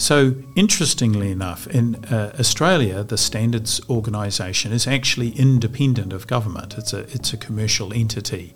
So interestingly enough, in Australia, the Standards Organisation is actually independent of government. It's a commercial entity.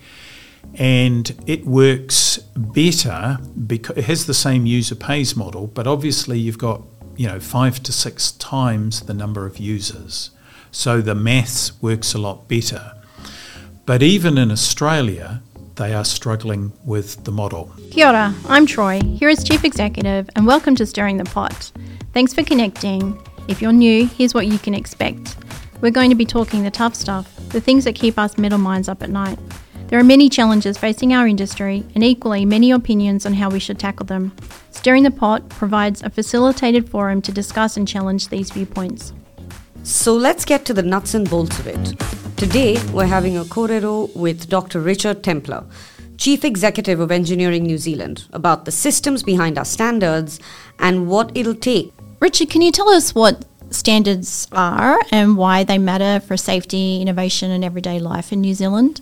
And it works better because it has the same user pays model, but obviously you've got 5 to 6 times the number of users. So the maths works a lot better. But even in Australia, they are struggling with the model. Kia ora, I'm Troy, here as Chief Executive, and welcome to Stirring the Pot. Thanks for connecting. If you're new, here's what you can expect. We're going to be talking the tough stuff, the things that keep us middle minds up at night. There are many challenges facing our industry and equally many opinions on how we should tackle them. Stirring the Pot provides a facilitated forum to discuss and challenge these viewpoints. So let's get to the nuts and bolts of it. Today, we're having a kōrero with Dr. Richard Templer, Chief Executive of Engineering New Zealand, about the systems behind our standards and what it'll take. Richard, can you tell us what standards are and why they matter for safety, innovation and everyday life in New Zealand?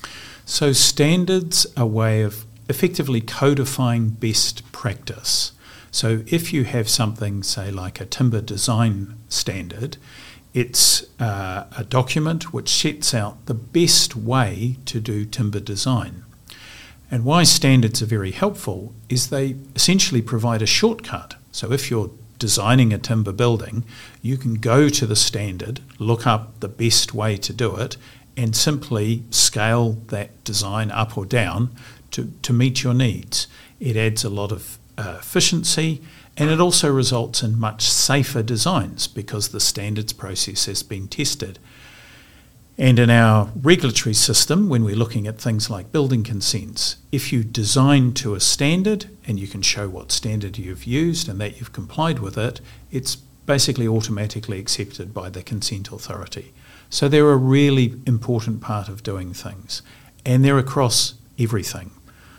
So standards are a way of effectively codifying best practice. So if you have something, say, like a timber design standard, it's a document which sets out the best way to do timber design. And why standards are very helpful is they essentially provide a shortcut. So if you're designing a timber building, you can go to the standard, look up the best way to do it, and simply scale that design up or down to meet your needs. It adds a lot of efficiency, and it also results in much safer designs because the standards process has been tested. And in our regulatory system, when we're looking at things like building consents, if you design to a standard and you can show what standard you've used and that you've complied with it, it's basically automatically accepted by the consent authority. So they're a really important part of doing things. And they're across everything: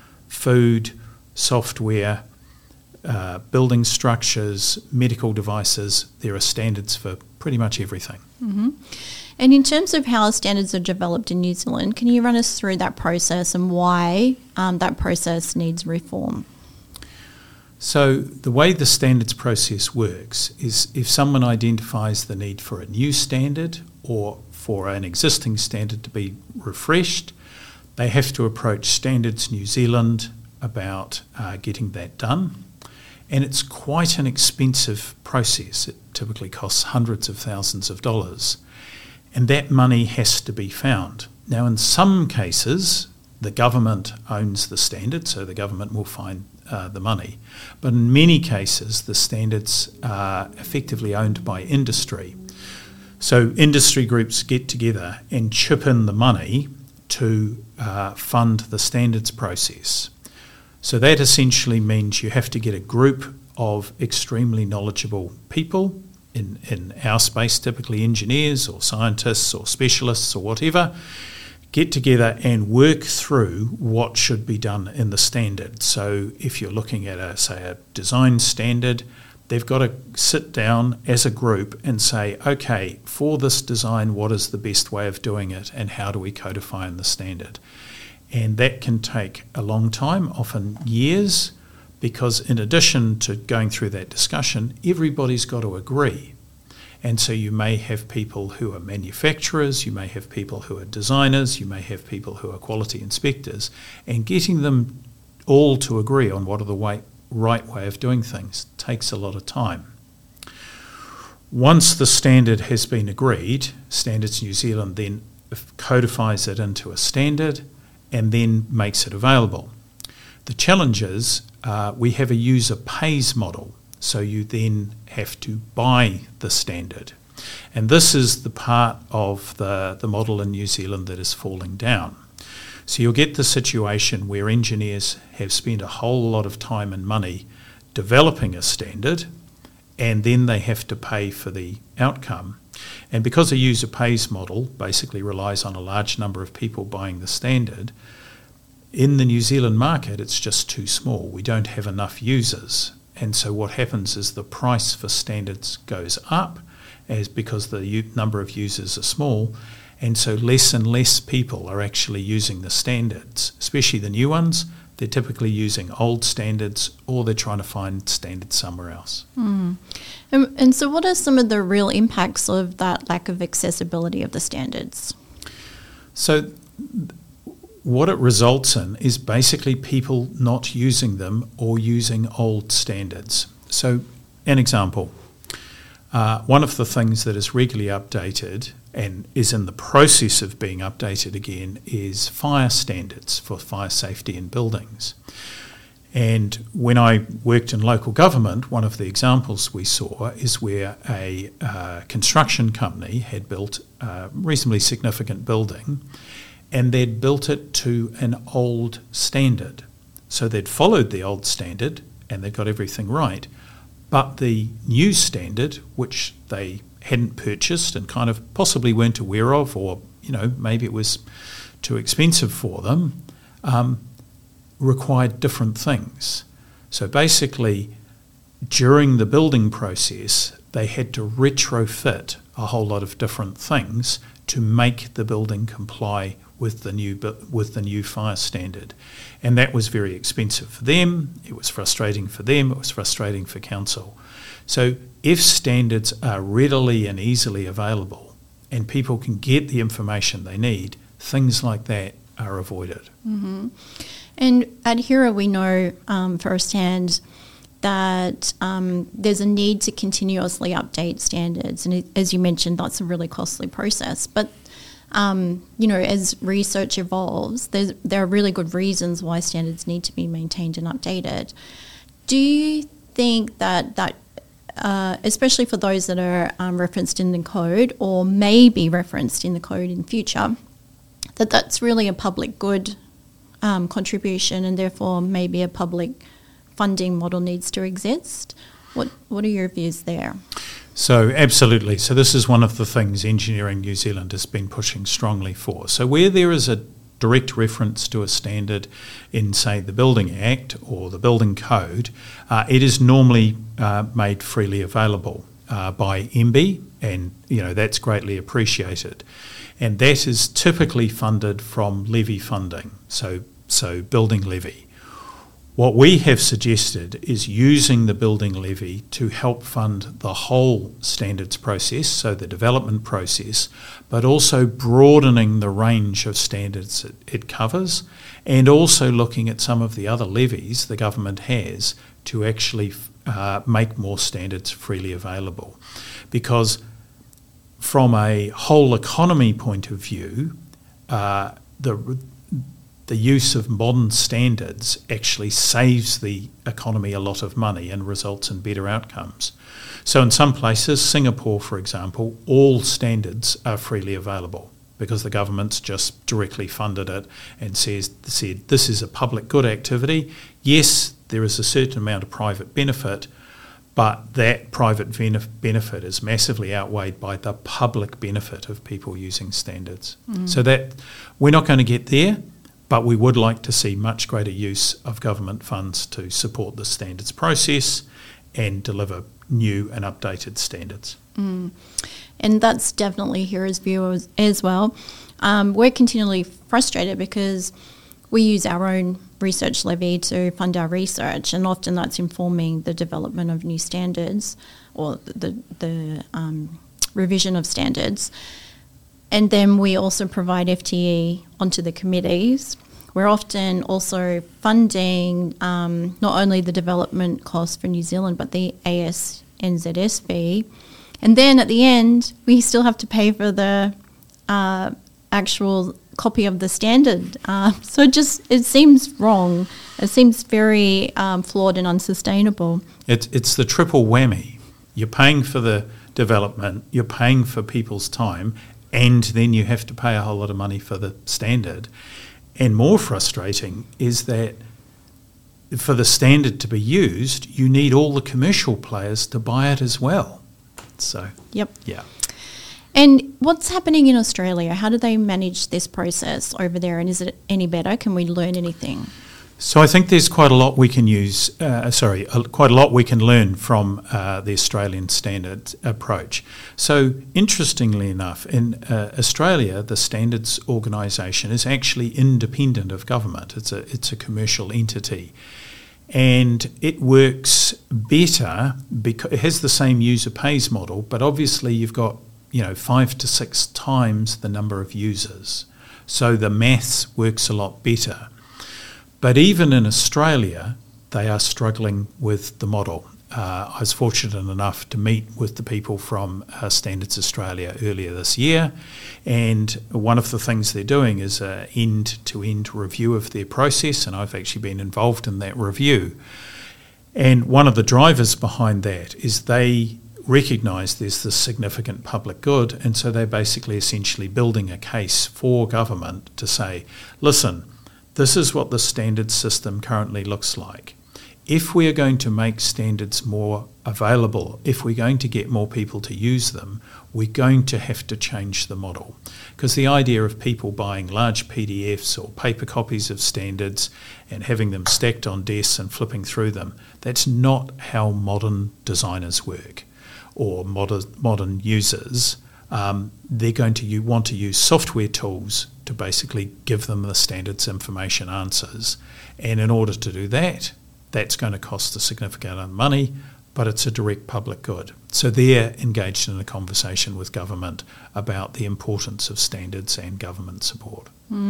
food, software, building structures, medical devices. There are standards for pretty much everything. Mm-hmm. And in terms of how standards are developed in New Zealand, can you run us through that process and why that process needs reform? So the way the standards process works is if someone identifies the need for a new standard or for an existing standard to be refreshed, they have to approach Standards New Zealand about getting that done. And it's quite an expensive process. It typically costs hundreds of thousands of dollars. And that money has to be found. Now, in some cases, the government owns the standard, so the government will find the money. But in many cases, the standards are effectively owned by industry. So industry groups get together and chip in the money to fund the standards process. So that essentially means you have to get a group of extremely knowledgeable people, in our space typically engineers or scientists or specialists or whatever, get together and work through what should be done in the standard. So if you're looking at a design standard, they've got to sit down as a group and say, okay, for this design, what is the best way of doing it and how do we codify in the standard? And that can take a long time, often years, because in addition to going through that discussion, everybody's got to agree. And so you may have people who are manufacturers, you may have people who are designers, you may have people who are quality inspectors, and getting them all to agree on what are the right way of doing things takes a lot of time. Once the standard has been agreed, Standards New Zealand then codifies it into a standard and then makes it available. The challenge is we have a user pays model, so you then have to buy the standard. And this is the part of the model in New Zealand that is falling down. So you'll get the situation where engineers have spent a whole lot of time and money developing a standard, and then they have to pay for the outcome. And because a user pays model basically relies on a large number of people buying the standard, in the New Zealand market it's just too small. We don't have enough users. And so what happens is the price for standards goes up because the number of users are small, and so less and less people are actually using the standards, especially the new ones. they're typically using old standards, or they're trying to find standards somewhere else. And so what are some of the real impacts of that lack of accessibility of the standards? So what it results in is basically people not using them or using old standards. So an example, one of the things that is regularly updated and is in the process of being updated again is fire standards for fire safety in buildings. And when I worked in local government, one of the examples we saw is where a construction company had built a reasonably significant building, and they'd built it to an old standard. So they'd followed the old standard and they'd got everything right. But the new standard, which they hadn't purchased and kind of possibly weren't aware of, or maybe it was too expensive for them, required different things. So basically, during the building process, they had to retrofit a whole lot of different things to make the building comply with the new fire standard. And that was very expensive for them, it was frustrating for them, it was frustrating for council. So if standards are readily and easily available and people can get the information they need, things like that are avoided. Mm-hmm. And at HERA we know firsthand that there's a need to continuously update standards. And as you mentioned, that's a really costly process. But as research evolves, there are really good reasons why standards need to be maintained and updated. Do you think that especially for those that are referenced in the code or may be referenced in the code in future, that's really a public good contribution, and therefore maybe a public funding model needs to exist? What are your views there? So absolutely. So this is one of the things Engineering New Zealand has been pushing strongly for. So where there is a direct reference to a standard in, say, the Building Act or the Building Code, it is normally made freely available by MB, and that's greatly appreciated. And that is typically funded from levy funding, so building levy. What we have suggested is using the building levy to help fund the whole standards process, so the development process, but also broadening the range of standards it covers, and also looking at some of the other levies the government has to actually make more standards freely available. Because from a whole economy point of view, the use of modern standards actually saves the economy a lot of money and results in better outcomes. So in some places, Singapore, for example, all standards are freely available because the government's just directly funded it and said this is a public good activity. Yes, there is a certain amount of private benefit, but that private benefit is massively outweighed by the public benefit of people using standards. So that we're not going to get there, but we would like to see much greater use of government funds to support the standards process and deliver new and updated standards. And that's definitely HERA's view as well. We're continually frustrated because we use our own research levy to fund our research, and often that's informing the development of new standards or the revision of standards. And then we also provide FTE onto the committees. We're often also funding not only the development costs for New Zealand, but the ASNZS fee. And then at the end, we still have to pay for the actual copy of the standard. So it seems wrong. It seems very flawed and unsustainable. It's the triple whammy. You're paying for the development, you're paying for people's time, and then you have to pay a whole lot of money for the standard. And more frustrating is that for the standard to be used, you need all the commercial players to buy it as well. So, yep. Yeah. And what's happening in Australia? How do they manage this process over there, and is it any better? Can we learn anything? So I think there's quite a lot we can quite a lot we can learn from the Australian standards approach. So interestingly enough, in Australia, the standards organisation is actually independent of government. It's a commercial entity. And it works better because it has the same user pays model, but obviously you've got 5 to 6 times the number of users. So the maths works a lot better. But even in Australia, they are struggling with the model. I was fortunate enough to meet with the people from Standards Australia earlier this year, and one of the things they're doing is an end-to-end review of their process, and I've actually been involved in that review. And one of the drivers behind that is they recognise there's this significant public good, and so they're basically essentially building a case for government to say, listen, this is what the standards system currently looks like. If we are going to make standards more available, if we're going to get more people to use them, we're going to have to change the model. Because the idea of people buying large PDFs or paper copies of standards and having them stacked on desks and flipping through them, that's not how modern designers work or modern users. They're going to want to use software tools to basically give them the standards information answers. And in order to do that, that's going to cost a significant amount of money, but it's a direct public good. So they're engaged in a conversation with government about the importance of standards and government support.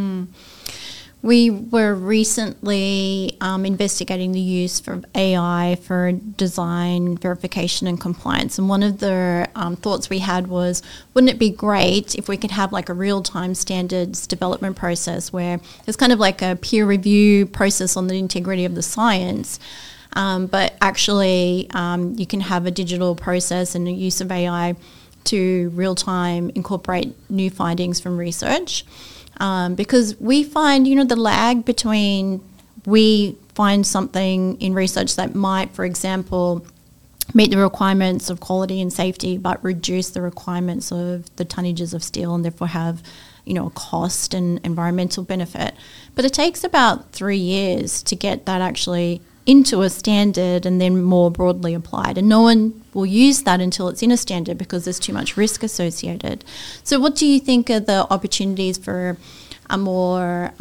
We were recently investigating the use of AI for design, verification and compliance. And one of the thoughts we had was, wouldn't it be great if we could have like a real-time standards development process where it's kind of like a peer review process on the integrity of the science, but actually you can have a digital process and the use of AI to real-time incorporate new findings from research. Because we find, the lag between we find something in research that might, for example, meet the requirements of quality and safety, but reduce the requirements of the tonnages of steel and therefore have, a cost and environmental benefit. But it takes about 3 years to get that actually into a standard and then more broadly applied. And no one will use that until it's in a standard because there's too much risk associated. So what do you think are the opportunities for a more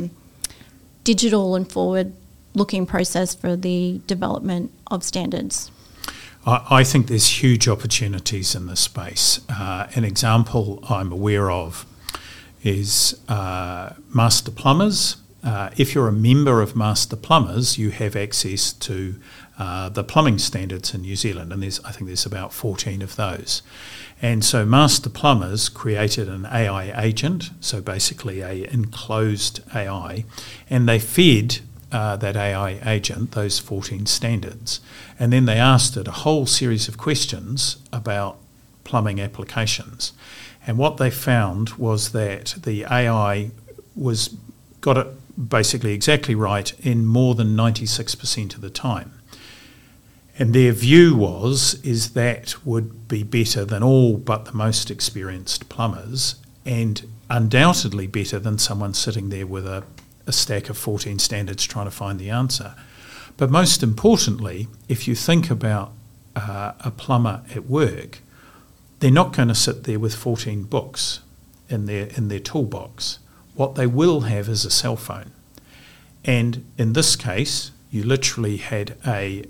digital and forward-looking process for the development of standards? I think there's huge opportunities in this space. An example I'm aware of is Master Plumbers. If you're a member of Master Plumbers, you have access to the plumbing standards in New Zealand, and I think there's about 14 of those. And so Master Plumbers created an AI agent, so basically a enclosed AI, and they fed that AI agent those 14 standards. And then they asked it a whole series of questions about plumbing applications. And what they found was that the AI got it basically exactly right in more than 96% of the time. And their view is that would be better than all but the most experienced plumbers, and undoubtedly better than someone sitting there with a stack of 14 standards trying to find the answer. But most importantly, if you think about a plumber at work, they're not going to sit there with 14 books in their toolbox. What they will have is a cell phone. And in this case, you literally had an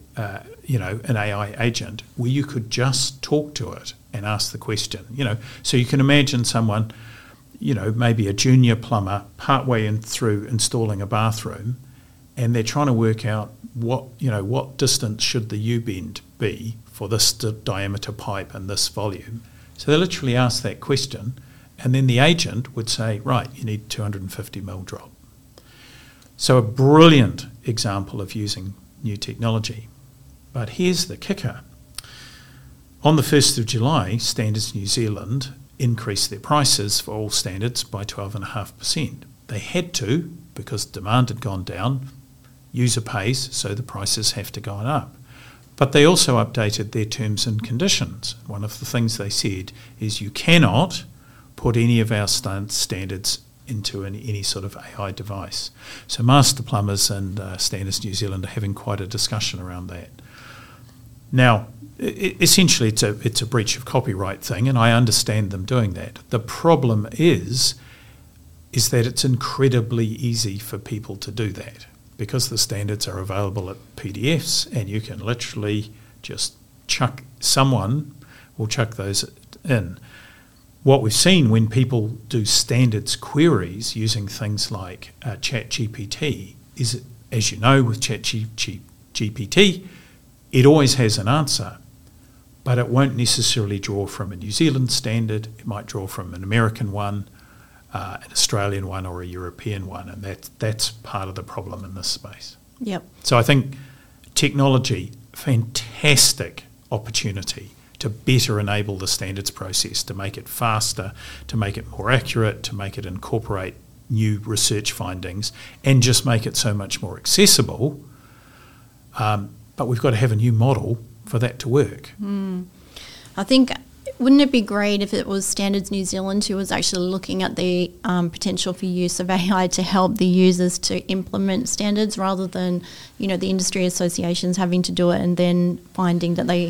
AI agent where you could just talk to it and ask the question. So you can imagine someone, maybe a junior plumber partway through installing a bathroom, and they're trying to work out what distance should the U-bend be for this diameter pipe and this volume. So they literally ask that question, and then the agent would say, right, you need 250 mil drop. So a brilliant example of using new technology. But here's the kicker. On the 1st of July, Standards New Zealand increased their prices for all standards by 12.5%. They had to, because demand had gone down, user pays, so the prices have to go up. But they also updated their terms and conditions. One of the things they said is you cannot put any of our standards into any sort of AI device. So Master Plumbers and Standards New Zealand are having quite a discussion around that. Now, essentially it's a breach of copyright thing, and I understand them doing that. The problem is that it's incredibly easy for people to do that because the standards are available at PDFs, and you can literally just someone will chuck those in. What we've seen when people do standards queries using things like ChatGPT is, as you know, with ChatGPT, it always has an answer, but it won't necessarily draw from a New Zealand standard. It might draw from an American one, an Australian one, or a European one, and that's part of the problem in this space. Yep. So I think technology, fantastic opportunity to better enable the standards process, to make it faster, to make it more accurate, to make it incorporate new research findings, and just make it so much more accessible. But we've got to have a new model for that to work. I think, wouldn't it be great if it was Standards New Zealand who was actually looking at the potential for use of AI to help the users to implement standards, rather than, the industry associations having to do it and then finding that they,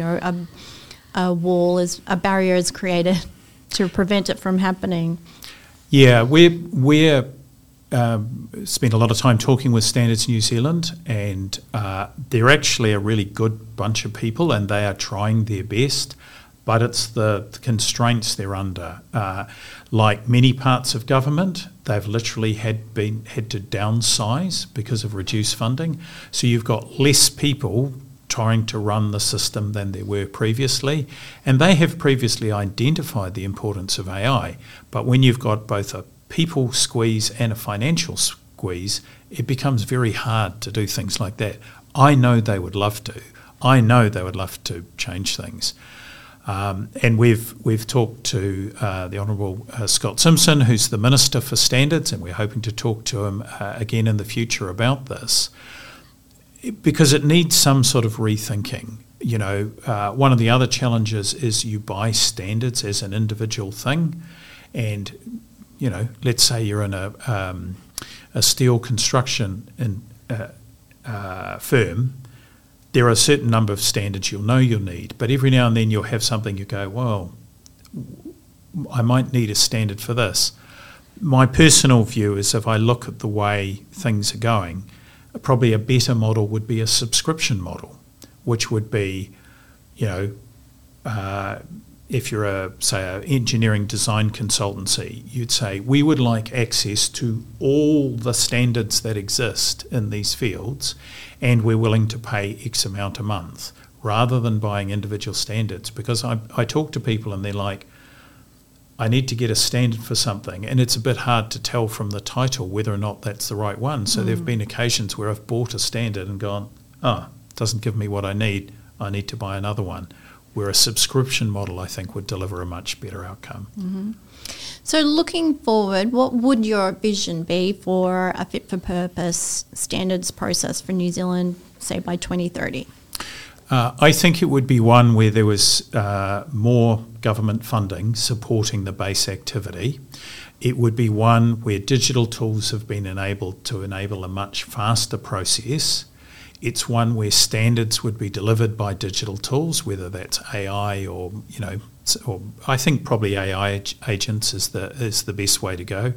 a barrier is created to prevent it from happening. Yeah, we're spent a lot of time talking with Standards New Zealand, and they're actually a really good bunch of people, and they are trying their best, but it's the constraints they're under. Like many parts of government, they've literally had to downsize because of reduced funding. So you've got less people trying to run the system than there were previously, and they have previously identified the importance of AI. But when you've got both a people squeeze and a financial squeeze, it becomes very hard to do things like that. I know they would love to. I know they would love to change things. And we've talked to the Honourable Scott Simpson, who's the Minister for Standards, and we're hoping to talk to him again in the future about this, because it needs some sort of rethinking. One of the other challenges is you buy standards as an individual thing, and let's say you're in a steel construction firm. There are a certain number of standards you'll need, but every now and then you'll have something you go, well, I might need a standard for this. My personal view is, if I look at the way things are going, probably a better model would be a subscription model, which would be, if you're an engineering design consultancy, you'd say, we would like access to all the standards that exist in these fields, and we're willing to pay X amount a month, rather than buying individual standards. Because I talk to people and they're like, I need to get a standard for something, and it's a bit hard to tell from the title whether or not that's the right one. So there have been occasions where I've bought a standard and gone, it doesn't give me what I need to buy another one. Where a subscription model, I think, would deliver a much better outcome. Mm-hmm. So looking forward, what would your vision be for a fit-for-purpose standards process for New Zealand, say by 2030? I think it would be one where there was more government funding supporting the base activity. It would be one where digital tools have been enabled to enable a much faster process. It's one where standards would be delivered by digital tools, whether that's AI or I think probably AI agents is the best way to go.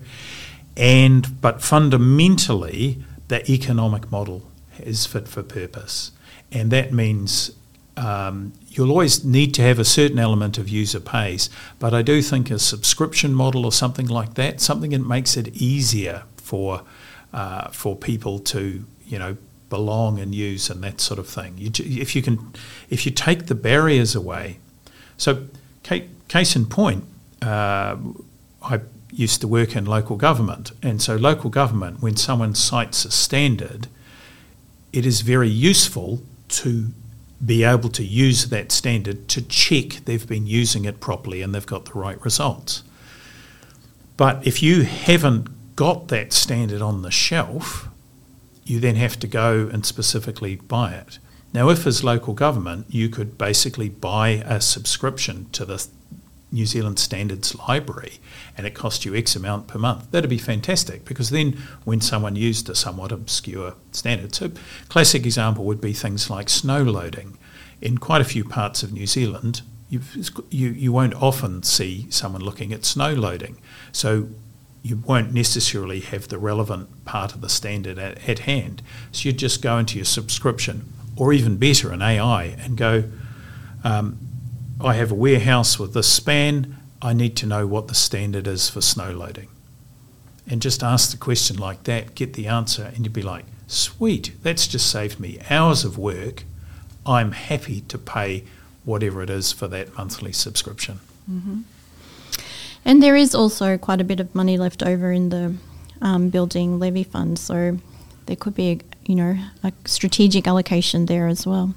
But fundamentally, the economic model is fit for purpose, and that means you'll always need to have a certain element of user pays. But I do think a subscription model or something like that, something that makes it easier for people to belong and use and that sort of thing. If you take the barriers away. So case in point, I used to work in local government, and so local government, when someone cites a standard, it is very useful to be able to use that standard to check they've been using it properly and they've got the right results. But if you haven't got that standard on the shelf, you then have to go and specifically buy it. Now, if as local government, you could basically buy a subscription to New Zealand standards library and it cost you X amount per month, that'd be fantastic, because then when someone used a somewhat obscure standard, so classic example would be things like snow loading. In quite a few parts of New Zealand, you won't often see someone looking at snow loading. So you won't necessarily have the relevant part of the standard at hand. So you'd just go into your subscription, or even better, an AI, and go, I have a warehouse with this span, I need to know what the standard is for snow loading. And just ask the question like that, get the answer, and you'd be like, sweet, that's just saved me hours of work. I'm happy to pay whatever it is for that monthly subscription. Mm-hmm. And there is also quite a bit of money left over in the building levy fund, so there could be a strategic allocation there as well.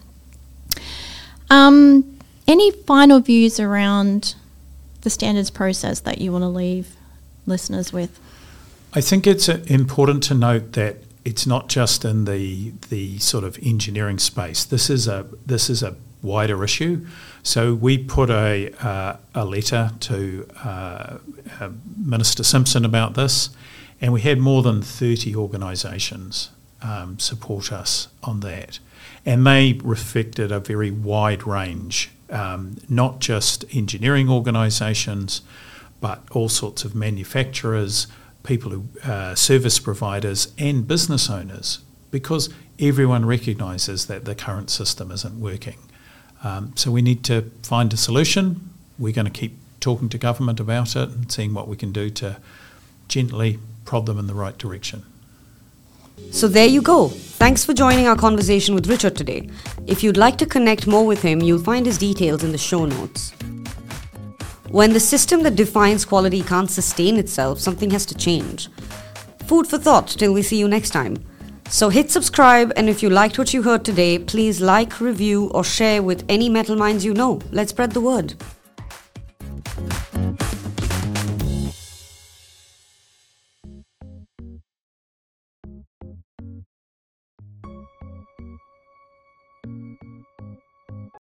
Any final views around the standards process that you want to leave listeners with? I think it's important to note that it's not just in the sort of engineering space. This is a wider issue. So we put a letter to Minister Simpson about this, and we had more than 30 organisations support us on that. And they reflected a very wide range, not just engineering organisations, but all sorts of manufacturers, people who service providers and business owners, because everyone recognises that the current system isn't working. So we need to find a solution. We're going to keep talking to government about it and seeing what we can do to gently prod them in the right direction. So there you go. Thanks for joining our conversation with Richard today. If you'd like to connect more with him, you'll find his details in the show notes. When the system that defines quality can't sustain itself, something has to change. Food for thought till we see you next time. So hit subscribe, and if you liked what you heard today, please like, review or share with any metal minds you know. Let's spread the word.